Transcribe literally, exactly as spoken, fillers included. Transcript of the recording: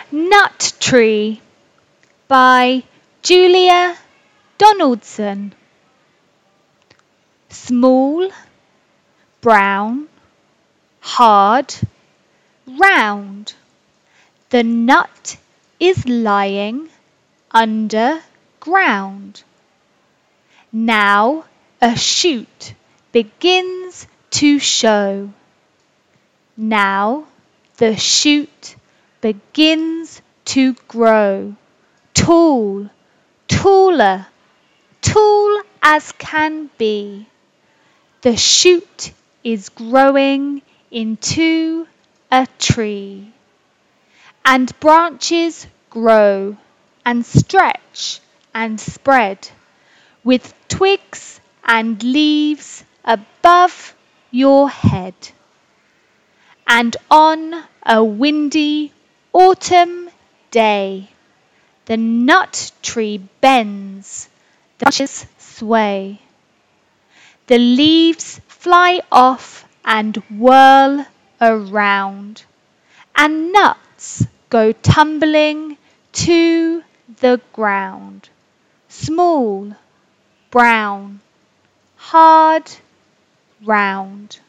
Nut Tree by Julia Donaldson. Small, brown, hard, round. The nut is lying under ground. Now a shoot begins to show. Now the shoot begins to grow. Tall, taller, tall as can be. The shoot is growing into a tree. And branches grow and stretch and spread with twigs and leaves above your head. And on a windy autumn day, the nut tree bends, the branches sway. The leaves fly off and whirl around, and nuts go tumbling to the ground. Small, brown, hard, round.